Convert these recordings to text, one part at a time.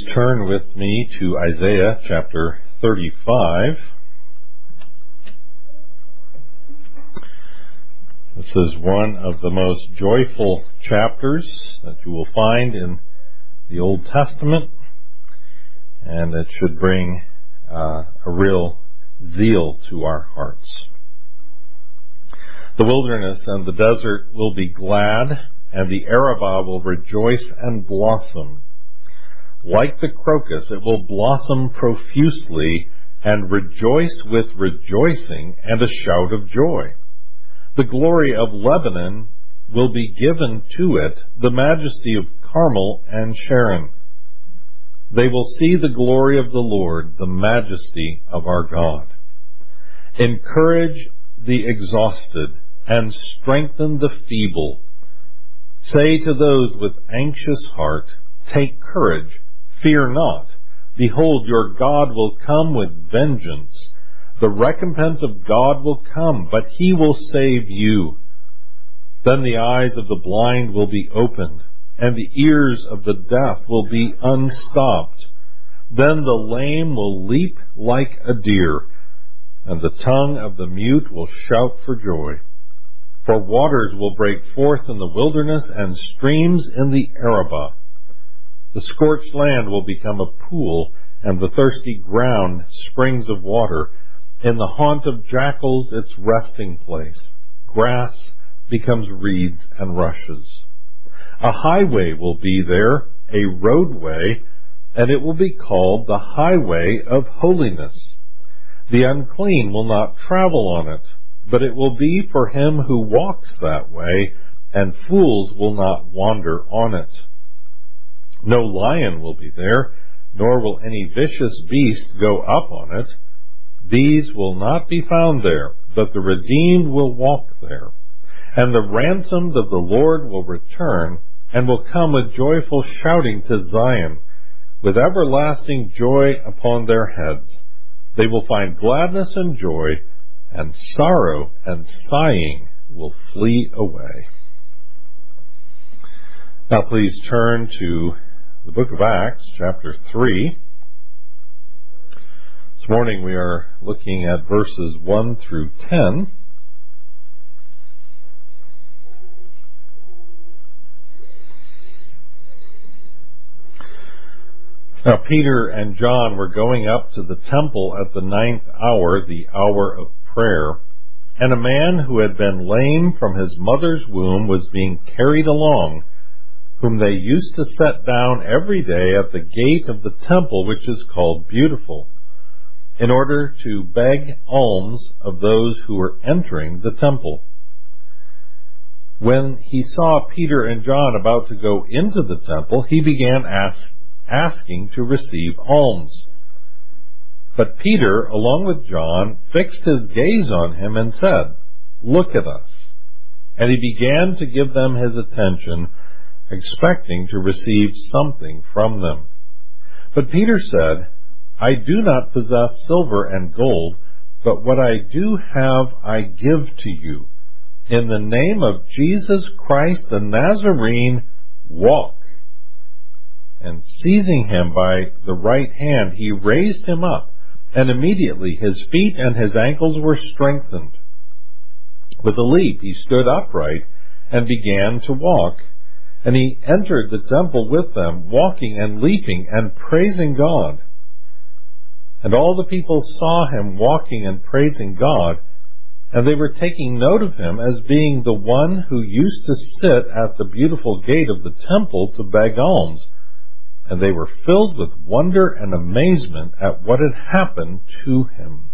turn with me to Isaiah chapter 35. This is one of the most joyful chapters that you will find in the Old Testament, and it should bring a real zeal to our hearts. The wilderness and the desert will be glad, and the Arabah will rejoice and blossom. Like the crocus, it will blossom profusely and rejoice with rejoicing and a shout of joy. The glory of Lebanon will be given to it, the majesty of Carmel and Sharon. They will see the glory of the Lord, the majesty of our God. Encourage the exhausted and strengthen the feeble. Say to those with anxious heart, take courage, fear not. Behold, your God will come with vengeance. The recompense of God will come, but he will save you. Then the eyes of the blind will be opened, and the ears of the deaf will be unstopped. Then the lame will leap like a deer, and the tongue of the mute will shout for joy. For waters will break forth in the wilderness and streams in the Arabah. The scorched land will become a pool, and the thirsty ground springs of water. In the haunt of jackals, its resting place. Grass becomes reeds and rushes. A highway will be there, a roadway, and it will be called the highway of holiness. The unclean will not travel on it, but it will be for him who walks that way, and fools will not wander on it. No lion will be there, nor will any vicious beast go up on it. These will not be found there, but the redeemed will walk there. And the ransomed of the Lord will return, and will come with joyful shouting to Zion, with everlasting joy upon their heads. They will find gladness and joy, and sorrow and sighing will flee away. Now please turn to the book of Acts, chapter 3. This morning we are looking at verses 1 through 10. Now Peter and John were going up to the temple at the 9th hour, the hour of prayer, and a man who had been lame from his mother's womb was being carried along, whom they used to set down every day at the gate of the temple, which is called Beautiful, in order to beg alms of those who were entering the temple. When he saw Peter and John about to go into the temple, he began asking to receive alms. But Peter, along with John, fixed his gaze on him and said, "Look at us." And he began to give them his attention, expecting to receive something from them. But Peter said, "I do not possess silver and gold, but what I do have I give to you. In the name of Jesus Christ the Nazarene, walk." And seizing him by the right hand, he raised him up, and immediately his feet and his ankles were strengthened. With a leap he stood upright and began to walk. And he entered the temple with them, walking and leaping and praising God. And all the people saw him walking and praising God, and they were taking note of him as being the one who used to sit at the beautiful gate of the temple to beg alms. And they were filled with wonder and amazement at what had happened to him.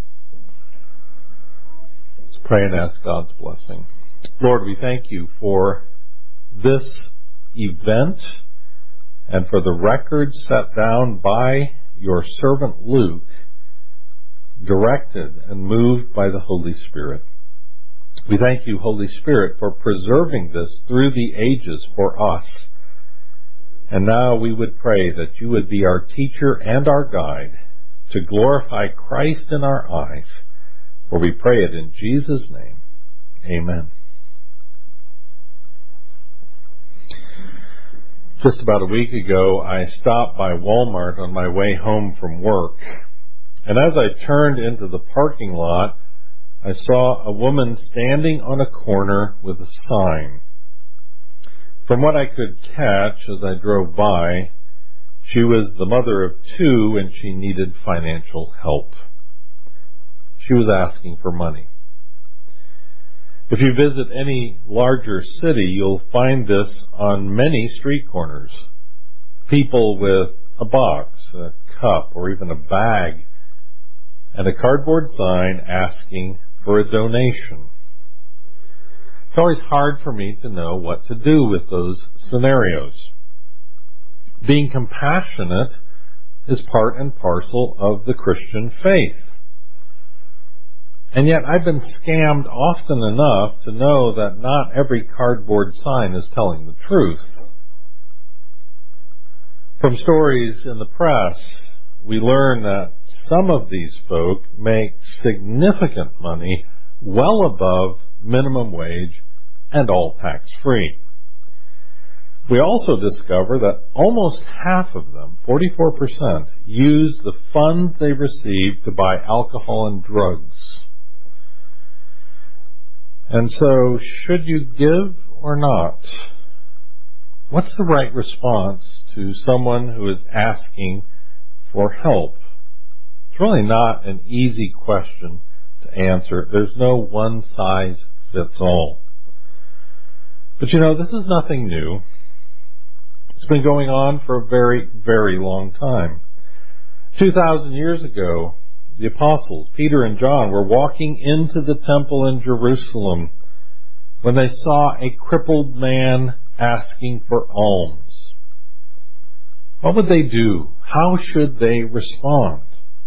Let's pray and ask God's blessing. Lord, we thank you for this event and for the record set down by your servant Luke, directed and moved by the Holy Spirit. We thank you, Holy Spirit, for preserving this through the ages for us. And now we would pray that you would be our teacher and our guide to glorify Christ in our eyes. For we pray it in Jesus' name. Amen. Just about a week ago, I stopped by Walmart on my way home from work, and as I turned into the parking lot, I saw a woman standing on a corner with a sign. From what I could catch as I drove by, she was the mother of two and she needed financial help. She was asking for money. If you visit any larger city, you'll find this on many street corners. People with a box, a cup, or even a bag, and a cardboard sign asking for a donation. It's always hard for me to know what to do with those scenarios. Being compassionate is part and parcel of the Christian faith. And yet I've been scammed often enough to know that not every cardboard sign is telling the truth. From stories in the press, we learn that some of these folk make significant money well above minimum wage and all tax-free. We also discover that almost half of them, 44%, use the funds they receive to buy alcohol and drugs. And so, should you give or not? What's the right response to someone who is asking for help? It's really not an easy question to answer. There's no one size fits all. But this is nothing new. It's been going on for a very, very long time. 2,000 years ago, the apostles, Peter and John, were walking into the temple in Jerusalem when they saw a crippled man asking for alms. What would they do? How should they respond?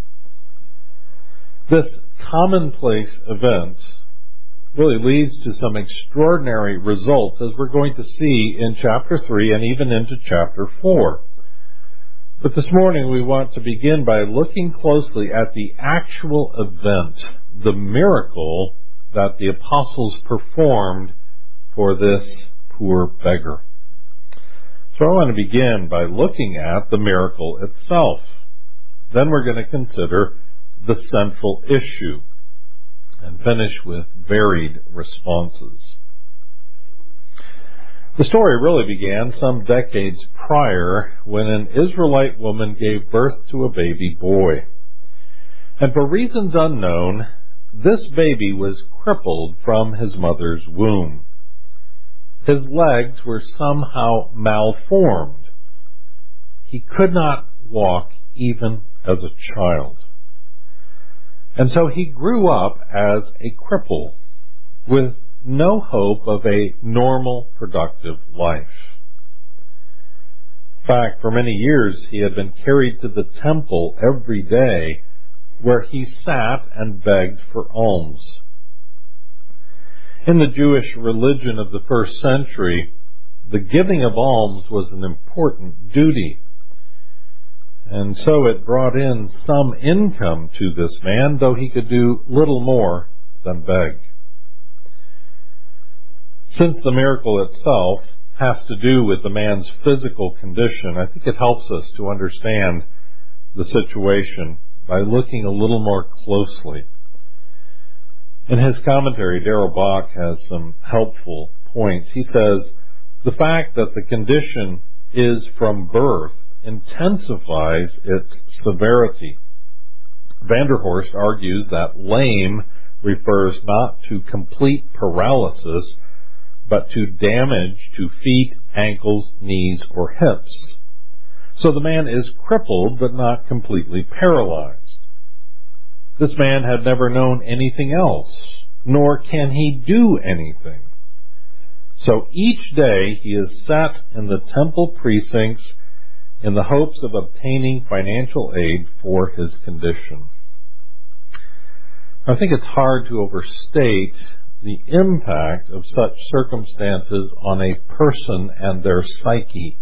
This commonplace event really leads to some extraordinary results, as we're going to see in chapter 3 and even into chapter 4. But this morning we want to begin by looking closely at the actual event, the miracle that the apostles performed for this poor beggar. So I want to begin by looking at the miracle itself. Then we're going to consider the central issue and finish with varied responses. The story really began some decades prior when an Israelite woman gave birth to a baby boy. And for reasons unknown, this baby was crippled from his mother's womb. His legs were somehow malformed. He could not walk even as a child. And so he grew up as a cripple with no hope of a normal, productive life. In fact, for many years he had been carried to the temple every day where he sat and begged for alms. In the Jewish religion of the first century, the giving of alms was an important duty. And so it brought in some income to this man, though he could do little more than beg. Since the miracle itself has to do with the man's physical condition, I think it helps us to understand the situation by looking a little more closely. In his commentary, Darrell Bock has some helpful points. He says, the fact that the condition is from birth intensifies its severity. Vanderhorst argues that lame refers not to complete paralysis, but to damage to feet, ankles, knees, or hips. So the man is crippled, but not completely paralyzed. This man had never known anything else, nor can he do anything. So each day he is set in the temple precincts in the hopes of obtaining financial aid for his condition. I think it's hard to overstate the impact of such circumstances on a person and their psyche.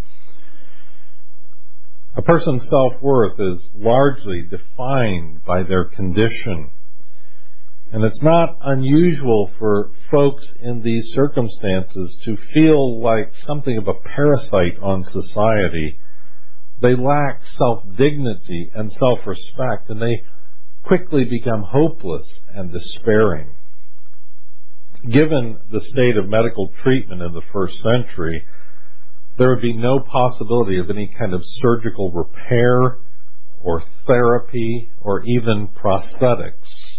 A person's self-worth is largely defined by their condition. And it's not unusual for folks in these circumstances to feel like something of a parasite on society. They lack self-dignity and self-respect, and they quickly become hopeless and despairing. Given the state of medical treatment in the first century, there would be no possibility of any kind of surgical repair or therapy or even prosthetics.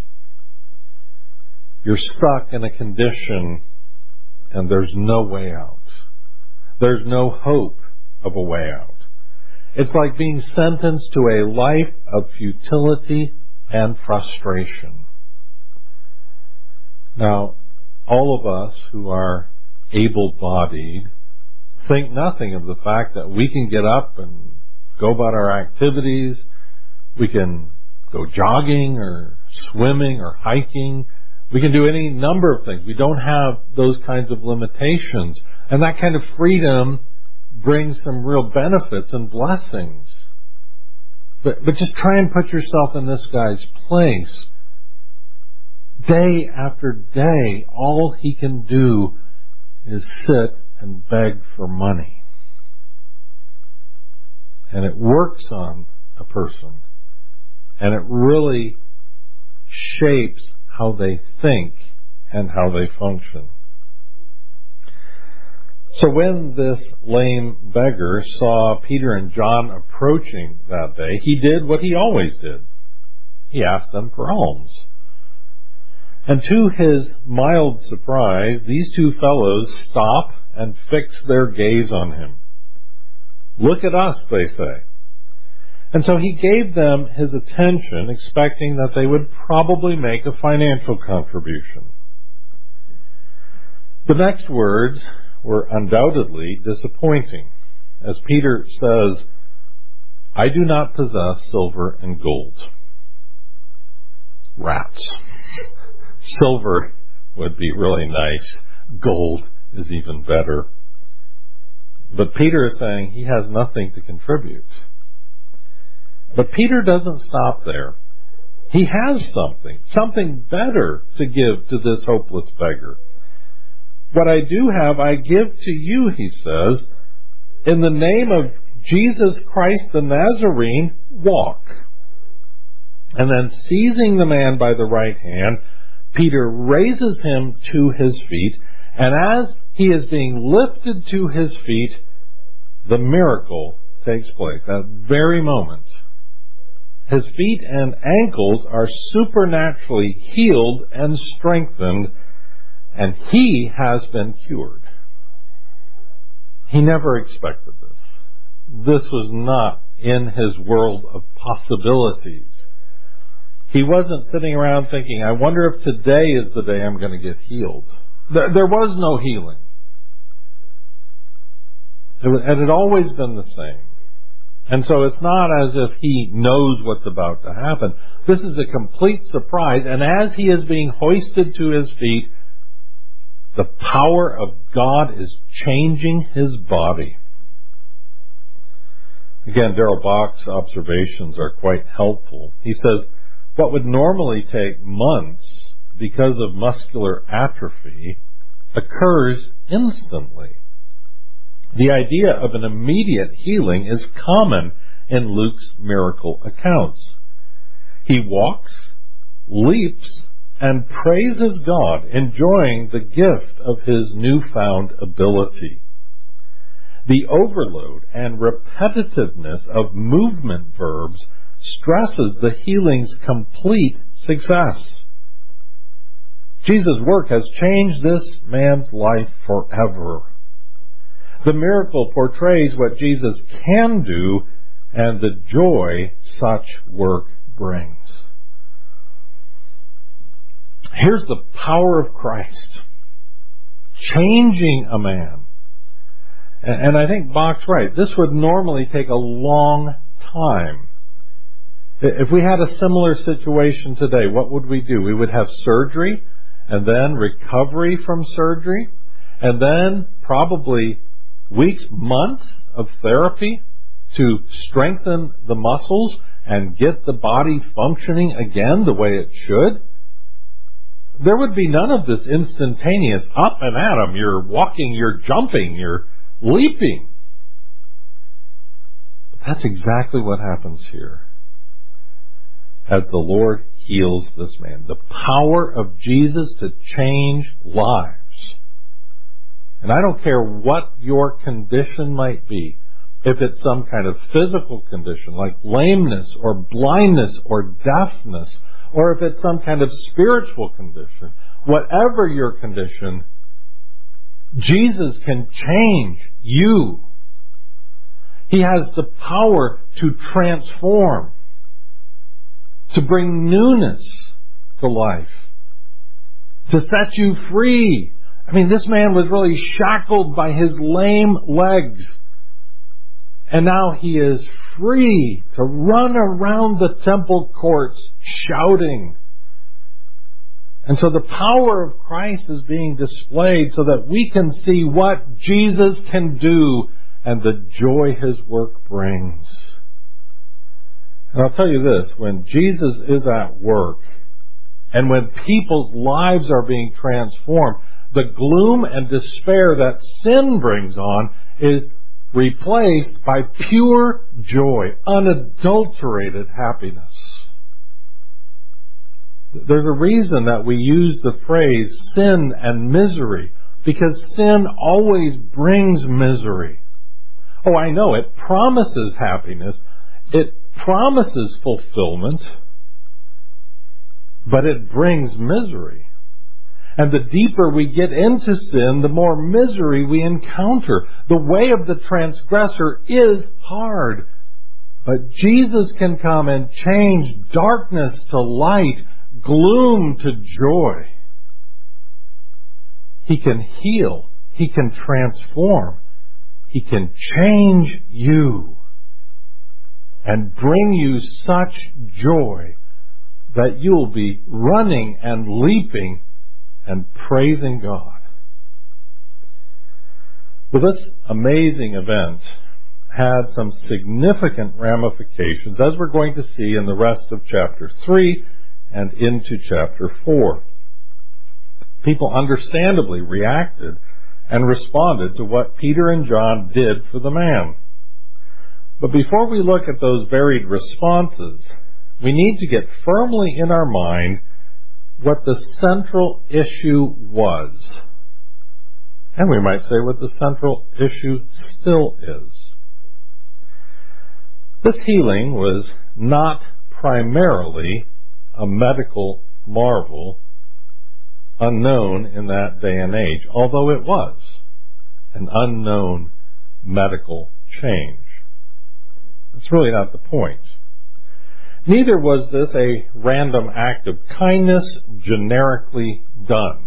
You're stuck in a condition and there's no way out. There's no hope of a way out. It's like being sentenced to a life of futility and frustration. Now, all of us who are able-bodied think nothing of the fact that we can get up and go about our activities. We can go jogging or swimming or hiking. We can do any number of things. We don't have those kinds of limitations. And that kind of freedom brings some real benefits and blessings. But just try and put yourself in this guy's place. Day after day, all he can do is sit and beg for money. And it works on a person. And it really shapes how they think and how they function. So when this lame beggar saw Peter and John approaching that day, he did what he always did. He asked them for alms. And to his mild surprise, these two fellows stop and fix their gaze on him. Look at us, they say. And so he gave them his attention, expecting that they would probably make a financial contribution. The next words were undoubtedly disappointing, as Peter says, I do not possess silver and gold. Rats. Silver would be really nice. Gold is even better. But Peter is saying he has nothing to contribute. But Peter doesn't stop there. He has something better to give to this hopeless beggar. What I do have, I give to you, he says, in the name of Jesus Christ the Nazarene, walk. And then seizing the man by the right hand, Peter raises him to his feet, and as he is being lifted to his feet, the miracle takes place. That very moment, his feet and ankles are supernaturally healed and strengthened, and he has been cured. He never expected this. This was not in his world of possibilities. He wasn't sitting around thinking, I wonder if today is the day I'm going to get healed. There was no healing. It had always been the same. And so it's not as if he knows what's about to happen. This is a complete surprise. And as he is being hoisted to his feet, the power of God is changing his body. Again, Darrell Bock's observations are quite helpful. He says, what would normally take months because of muscular atrophy occurs instantly. The idea of an immediate healing is common in Luke's miracle accounts. He walks, leaps, and praises God, enjoying the gift of his newfound ability. The overload and repetitiveness of movement verbs stresses the healing's complete success. Jesus' work has changed this man's life forever. The miracle portrays what Jesus can do and the joy such work brings. Here's the power of Christ changing a man. And I think Bock's right. This would normally take a long time. If we had a similar situation today, what would we do? We would have surgery and then recovery from surgery and then probably weeks, months of therapy to strengthen the muscles and get the body functioning again the way it should. there would be none of this instantaneous up and at 'em. You're walking, you're jumping, you're leaping. But that's exactly what happens here as the Lord heals this man. The power of Jesus to change lives. And I don't care what your condition might be, if it's some kind of physical condition like lameness or blindness or deafness, or if it's some kind of spiritual condition, whatever your condition, Jesus can change you. He has the power to transform, to bring newness to life, to set you free. I mean, this man was really shackled by his lame legs. And now he is free to run around the temple courts shouting. And so the power of Christ is being displayed so that we can see what Jesus can do and the joy His work brings. And I'll tell you this, when Jesus is at work and when people's lives are being transformed, the gloom and despair that sin brings on is replaced by pure joy, unadulterated happiness. There's a reason that we use the phrase sin and misery, because sin always brings misery. Oh, I know, it promises happiness, it promises fulfillment, but it brings misery. And the deeper we get into sin, the more misery we encounter. The way of the transgressor is hard. But Jesus can come and change darkness to light, gloom to joy. He can heal. He can transform. He can change you and bring you such joy that you'll be running and leaping and praising God. Well, this amazing event had some significant ramifications, as we're going to see in the rest of chapter 3 and into chapter 4. People understandably reacted and responded to what Peter and John did for the man. But before we look at those varied responses, we need to get firmly in our mind what the central issue was. And we might say what the central issue still is. This healing was not primarily a medical marvel unknown in that day and age, although it was an unknown medical change. That's really not the point. Neither was this a random act of kindness generically done.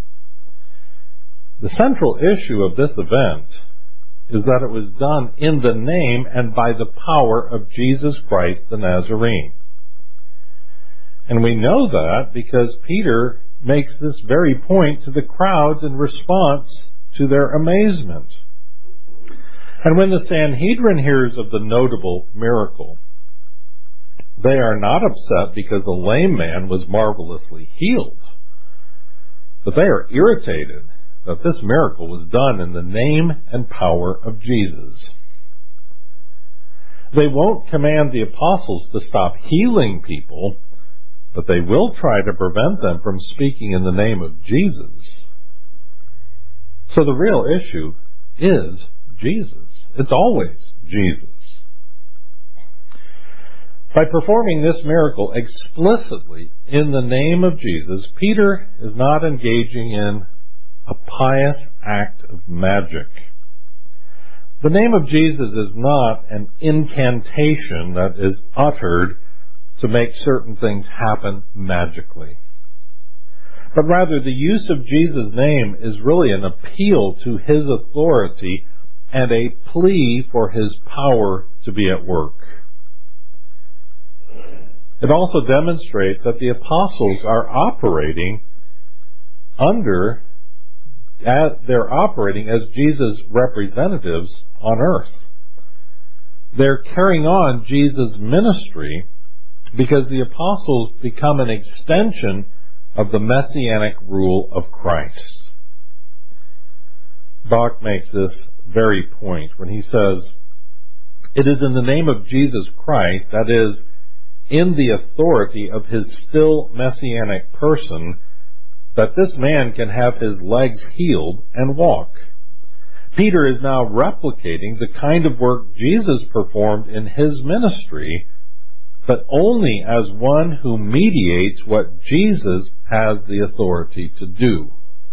The central issue of this event is that it was done in the name and by the power of Jesus Christ the Nazarene. And we know that because Peter makes this very point to the crowds in response to their amazement. And when the Sanhedrin hears of the notable miracle, they are not upset because a lame man was marvelously healed, but they are irritated that this miracle was done in the name and power of Jesus. They won't command the apostles to stop healing people, but they will try to prevent them from speaking in the name of Jesus. So the real issue is Jesus. It's always Jesus. By performing this miracle explicitly in the name of Jesus, Peter is not engaging in a pious act of magic. The name of Jesus is not an incantation that is uttered to make certain things happen magically. But rather, the use of Jesus' name is really an appeal to His authority and a plea for His power to be at work. It also demonstrates that the apostles are operating they're operating as Jesus' representatives on earth. They're carrying on Jesus' ministry because the apostles become an extension of the messianic rule of Christ. Bach makes this very point when he says, "It is in the name of Jesus Christ, that is, in the authority of his still messianic person, that this man can have his legs healed and walk." Peter is now replicating the kind of work Jesus performed in his ministry, but only as one who mediates what Jesus has the authority to do.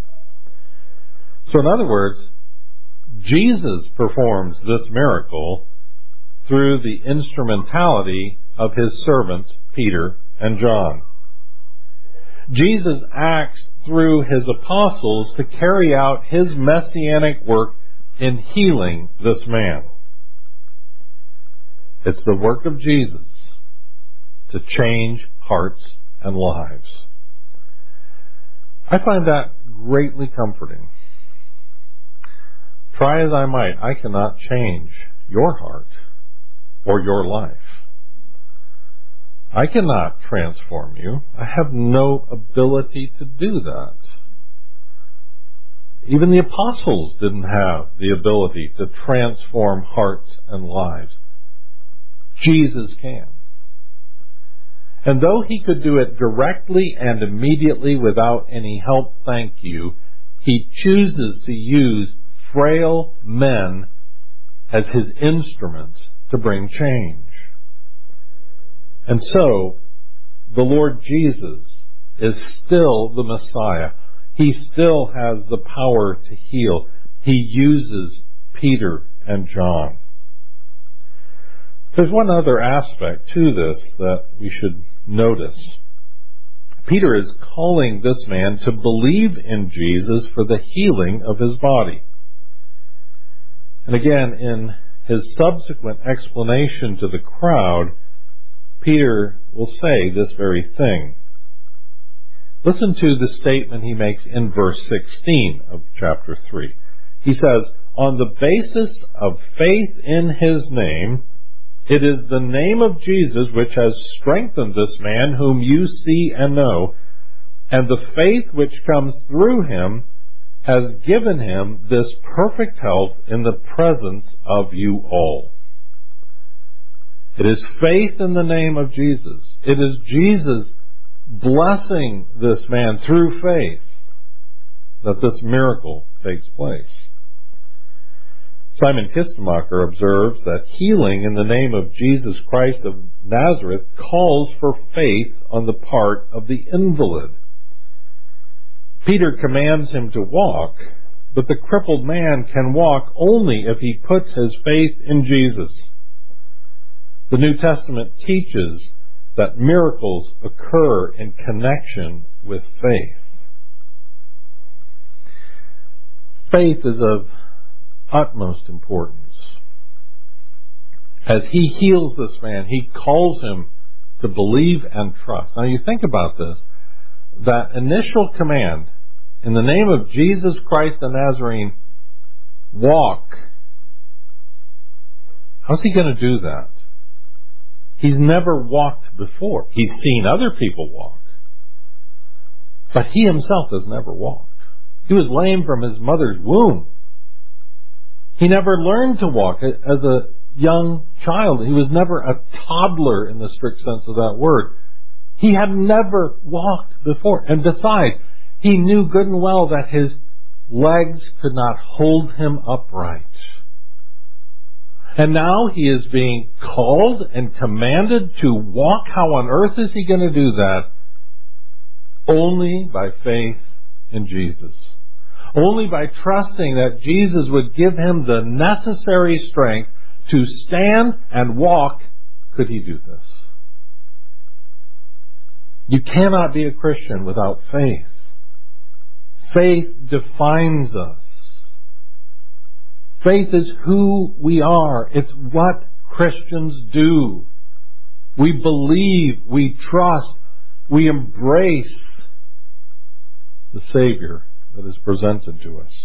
So in other words, Jesus performs this miracle through the instrumentality of his servants, Peter and John. Jesus acts through his apostles to carry out his messianic work in healing this man. It's the work of Jesus to change hearts and lives. I find that greatly comforting. Try as I might, I cannot change your heart or your life. I cannot transform you. I have no ability to do that. Even the apostles didn't have the ability to transform hearts and lives. Jesus can. And though he could do it directly and immediately without any help, thank you, he chooses to use frail men as his instruments to bring change. And so, the Lord Jesus is still the Messiah. He still has the power to heal. He uses Peter and John. There's one other aspect to this that we should notice. Peter is calling this man to believe in Jesus for the healing of his body. And again, in his subsequent explanation to the crowd, Peter will say this very thing. Listen to the statement he makes in verse 16 of chapter 3. He says, "On the basis of faith in his name, it is the name of Jesus which has strengthened this man whom you see and know, and the faith which comes through him has given him this perfect health in the presence of you all." It is faith in the name of Jesus. It is Jesus blessing this man through faith that this miracle takes place. Simon Kistemacher observes that healing in the name of Jesus Christ of Nazareth calls for faith on the part of the invalid. Peter commands him to walk, but the crippled man can walk only if he puts his faith in Jesus. The New Testament teaches that miracles occur in connection with faith. Faith is of utmost importance. As he heals this man, he calls him to believe and trust. Now you think about this. That initial command, in the name of Jesus Christ the Nazarene, walk. How's he going to do that? He's never walked before. He's seen other people walk. But he himself has never walked. He was lame from his mother's womb. He never learned to walk as a young child. He was never a toddler in the strict sense of that word. He had never walked before. And besides, he knew good and well that his legs could not hold him upright. And now he is being called and commanded to walk. How on earth is he going to do that? Only by faith in Jesus. Only by trusting that Jesus would give him the necessary strength to stand and walk could he do this. You cannot be a Christian without faith. Faith defines us. Faith is who we are. It's what Christians do. We believe, we trust, we embrace the Savior that is presented to us.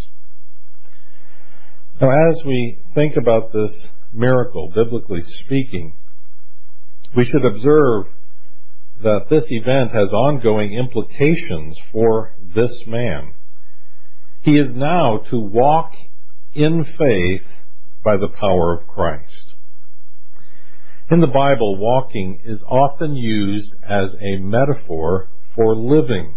Now, as we think about this miracle, biblically speaking, we should observe that this event has ongoing implications for this man. He is now to walk in faith by the power of Christ. In the Bible, walking is often used as a metaphor for living.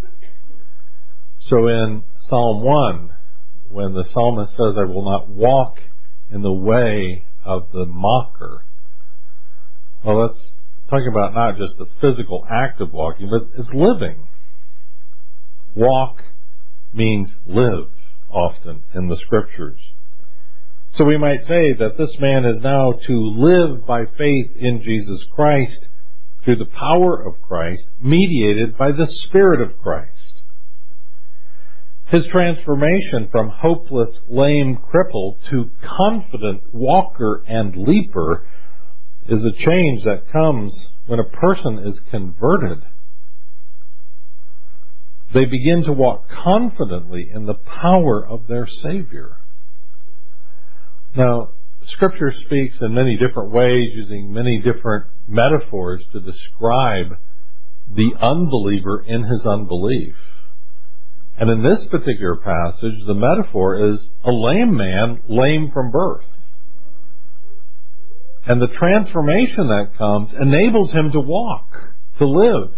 So in Psalm 1, when the psalmist says, I will not walk in the way of the mocker, well, that's talking about not just the physical act of walking, but it's living. Walk means live, often in the Scriptures. So we might say that this man is now to live by faith in Jesus Christ through the power of Christ, mediated by the Spirit of Christ. His transformation from hopeless, lame cripple to confident walker and leaper is a change that comes when a person is converted. They begin to walk confidently in the power of their Savior. Now, Scripture speaks in many different ways, using many different metaphors to describe the unbeliever in his unbelief. And in this particular passage, the metaphor is a lame man, lame from birth. And the transformation that comes enables him to walk, to live.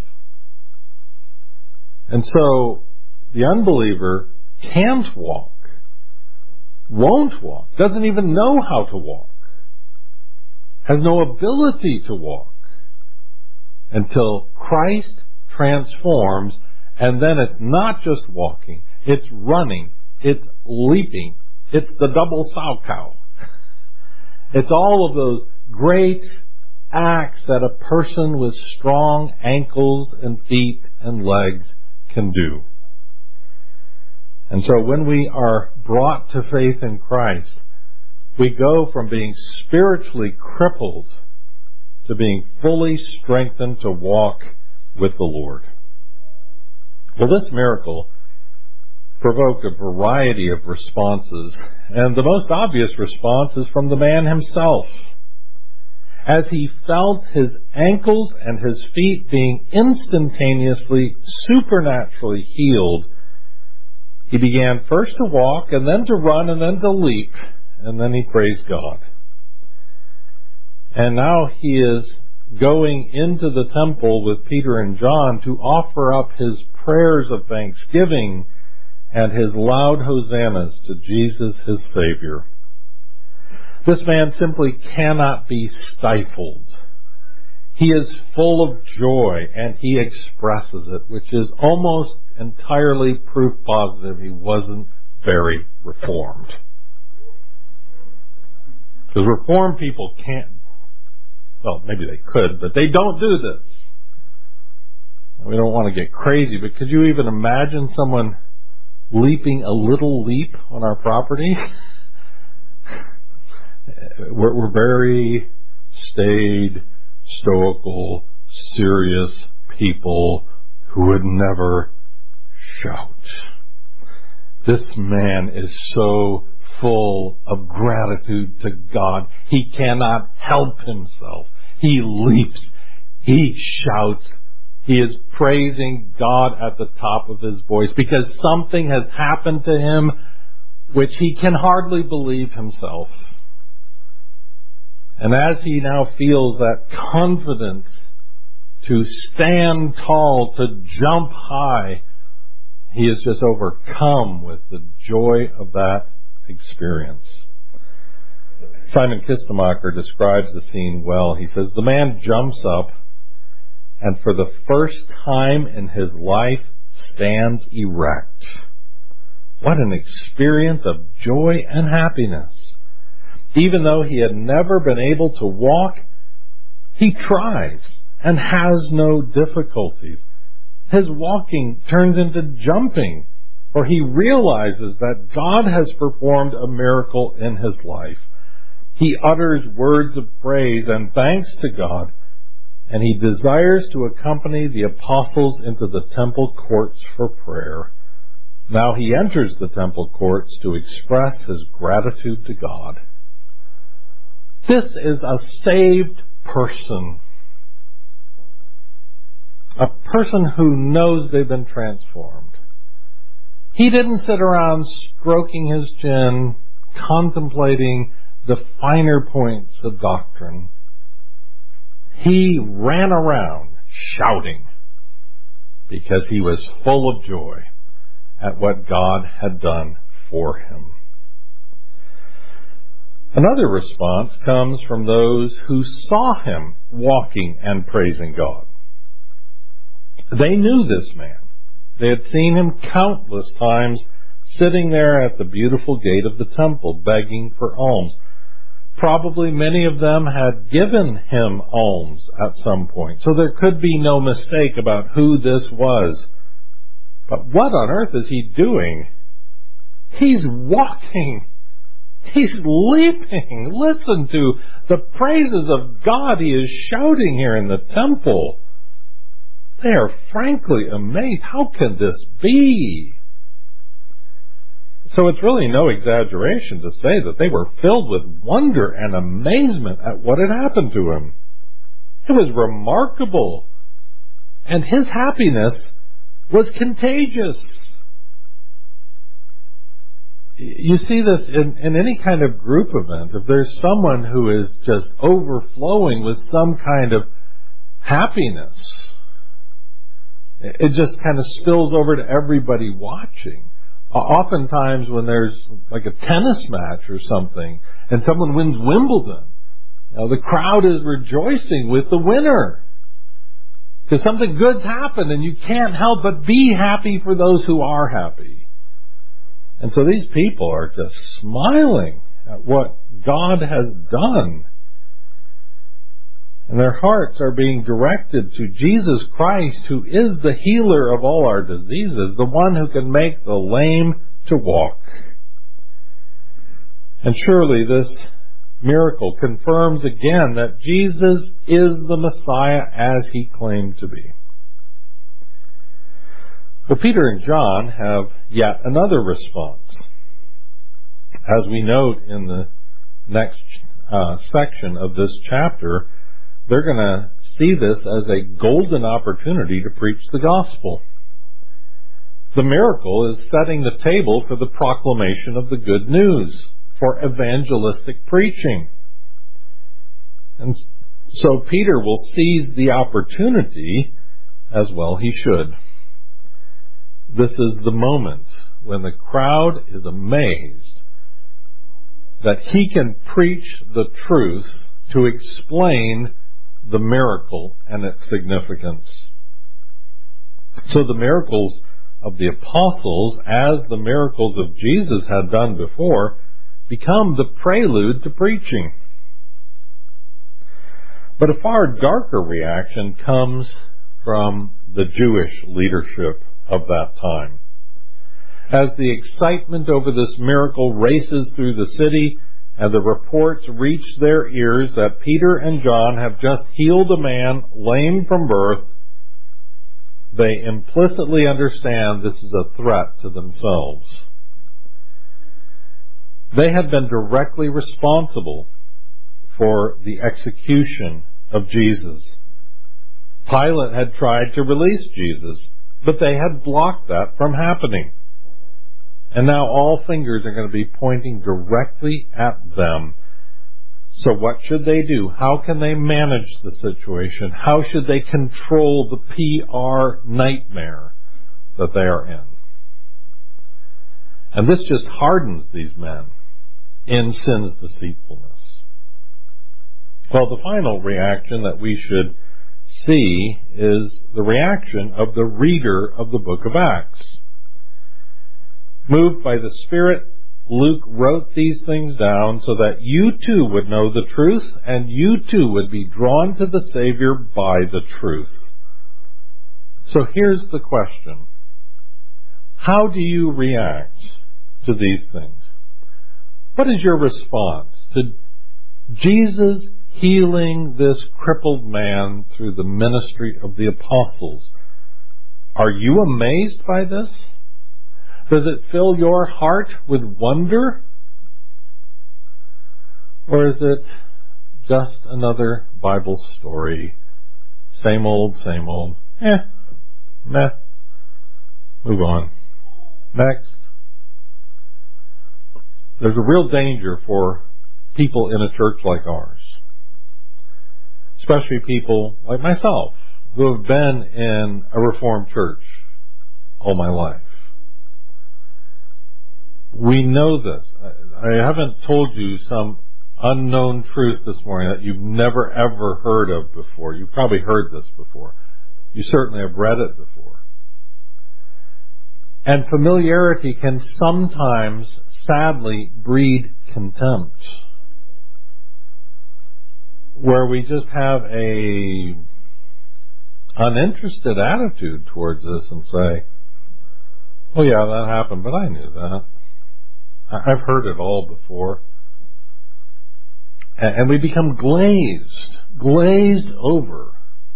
And so the unbeliever can't walk, won't walk, doesn't even know how to walk, has no ability to walk until Christ transforms, and then it's not just walking, it's running, it's leaping, it's the double sow cow. It's all of those great acts that a person with strong ankles and feet and legs can do. And so when we are brought to faith in Christ, we go from being spiritually crippled to being fully strengthened to walk with the Lord. Well, this miracle provoked a variety of responses, and the most obvious response is from the man himself. As he felt his ankles and his feet being instantaneously, supernaturally healed, he began first to walk, and then to run, and then to leap, and then he praised God. And now he is going into the temple with Peter and John to offer up his prayers of thanksgiving and his loud hosannas to Jesus, his Savior. This man simply cannot be stifled. He is full of joy, and he expresses it, which is almost entirely proof positive he wasn't very reformed. Because reformed people can't, well, maybe they could, but they don't do this. We don't want to get crazy, but could you even imagine someone leaping a little leap on our property? We're very staid, stoical, serious people who would never shout. This man is so full of gratitude to God, he cannot help himself. He leaps, he shouts, he is praising God at the top of his voice because something has happened to him which he can hardly believe himself. And as he now feels that confidence to stand tall, to jump high, he is just overcome with the joy of that experience. Simon Kistemacher describes the scene well. He says, the man jumps up and for the first time in his life stands erect. What an experience of joy and happiness. Even though he had never been able to walk, he tries and has no difficulties. His walking turns into jumping, for he realizes that God has performed a miracle in his life. He utters words of praise and thanks to God, and he desires to accompany the apostles into the temple courts for prayer. Now he enters the temple courts to express his gratitude to God. This is a saved person. a person who knows they've been transformed. He didn't sit around stroking his chin, contemplating the finer points of doctrine. He ran around shouting because he was full of joy at what God had done for him. Another response comes from those who saw him walking and praising God. They knew this man. They had seen him countless times sitting there at the beautiful gate of the temple begging for alms. Probably many of them had given him alms at some point, so there could be no mistake about who this was. But what on earth is he doing? He's walking. He's leaping. Listen to the praises of God he is shouting here in the temple. They are frankly amazed. How can this be? So it's really no exaggeration to say that they were filled with wonder and amazement at what had happened to him. It was remarkable. And his happiness was contagious. You see this in any kind of group event. If there's someone who is just overflowing with some kind of happiness, it just kind of spills over to everybody watching. Oftentimes when there's like a tennis match or something and someone wins Wimbledon, the crowd is rejoicing with the winner because something good's happened and you can't help but be happy for those who are happy. And so these people are just smiling at what God has done. And their hearts are being directed to Jesus Christ, who is the healer of all our diseases, the one who can make the lame to walk. And surely this miracle confirms again that Jesus is the Messiah as he claimed to be. Well, Peter and John have yet another response. As we note in the next section of this chapter, they're going to see this as a golden opportunity to preach the gospel. The miracle is setting the table for the proclamation of the good news, for evangelistic preaching. And so Peter will seize the opportunity, as well he should. This is the moment when the crowd is amazed that he can preach the truth to explain the miracle and its significance. So the miracles of the apostles, as the miracles of Jesus had done before, become the prelude to preaching. But a far darker reaction comes from the Jewish leadership of that time. As the excitement over this miracle races through the city, and the reports reach their ears that Peter and John have just healed a man lame from birth, they implicitly understand this is a threat to themselves. They had been directly responsible for the execution of Jesus. Pilate had tried to release Jesus, but they had blocked that from happening. And now all fingers are going to be pointing directly at them. So what should they do? How can they manage the situation? How should they control the PR nightmare that they are in? And this just hardens these men in sin's deceitfulness. Well, the final reaction that we should see is the reaction of the reader of the book of Acts. Moved by the Spirit, Luke wrote these things down so that you too would know the truth and you too would be drawn to the Savior by the truth. So here's the question. How do you react to these things? What is your response to Jesus healing this crippled man through the ministry of the apostles? Are you amazed by this? Does it fill your heart with wonder? Or is it just another Bible story? Same old, same old. meh, move on. Next. There's a real danger for people in a church like ours, especially people like myself who have been in a Reformed church all my life. We know this. I haven't told you some unknown truth this morning that you've never ever heard of before. You've probably heard this before. You certainly have read it before. And familiarity can sometimes, sadly, breed contempt, where we just have a uninterested attitude towards this and say, oh yeah, that happened, but I knew that. I've heard it all before. And we become glazed over.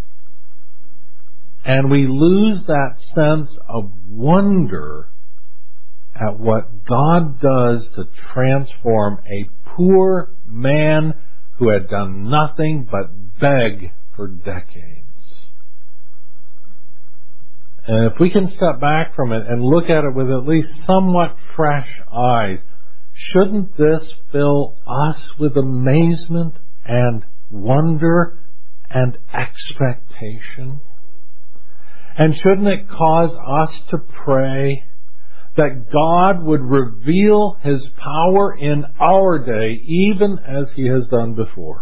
And we lose that sense of wonder at what God does to transform a poor man who had done nothing but beg for decades. And if we can step back from it and look at it with at least somewhat fresh eyes, shouldn't this fill us with amazement and wonder and expectation? And shouldn't it cause us to pray that God would reveal His power in our day, even as He has done before?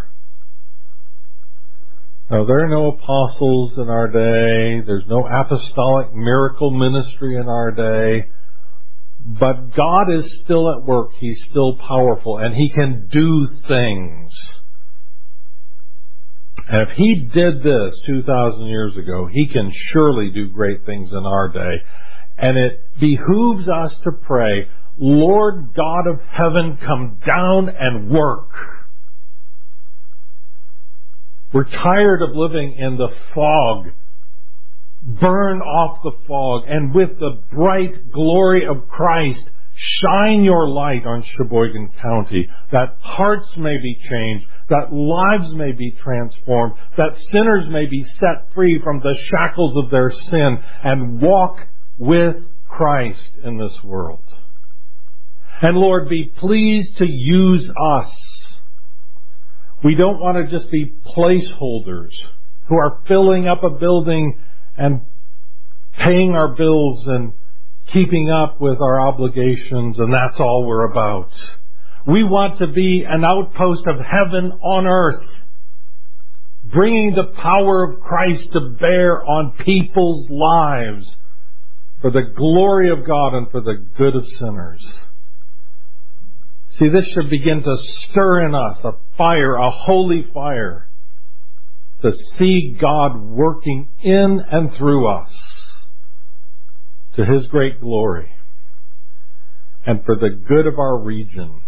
Now, there are no apostles in our day. There's no apostolic miracle ministry in our day. But God is still at work. He's still powerful, and He can do things. And if He did this 2,000 years ago, He can surely do great things in our day. And it behooves us to pray, Lord God of heaven, come down and work. We're tired of living in the fog. Burn off the fog, and with the bright glory of Christ, shine your light on Sheboygan County, that hearts may be changed, that lives may be transformed, that sinners may be set free from the shackles of their sin and walk with Christ in this world. And Lord, be pleased to use us. We don't want to just be placeholders who are filling up a building and paying our bills and keeping up with our obligations, and that's all we're about. We want to be an outpost of heaven on earth, bringing the power of Christ to bear on people's lives for the glory of God and for the good of sinners. See, this should begin to stir in us a fire, a holy fire, to see God working in and through us to His great glory and for the good of our region.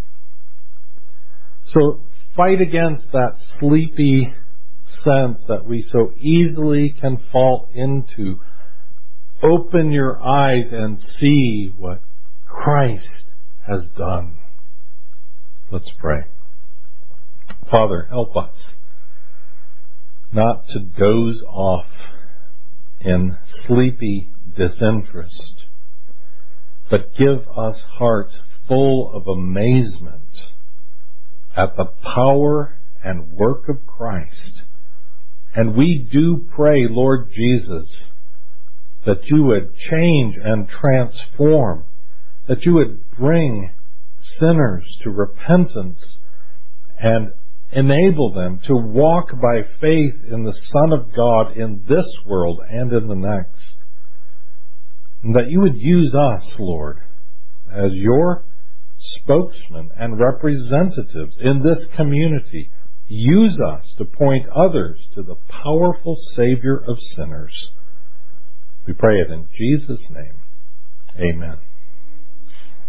So fight against that sleepy sense that we so easily can fall into. Open your eyes and see what Christ has done. Let's pray. Father, help us not to doze off in sleepy disinterest, but give us hearts full of amazement at the power and work of Christ. And we do pray, Lord Jesus, that you would change and transform, that you would bring sinners to repentance and enable them to walk by faith in the Son of God in this world and in the next. And that you would use us, Lord, as your spokesmen and representatives in this community. Use us to point others to the powerful Savior of sinners. We pray it in Jesus' name. Amen.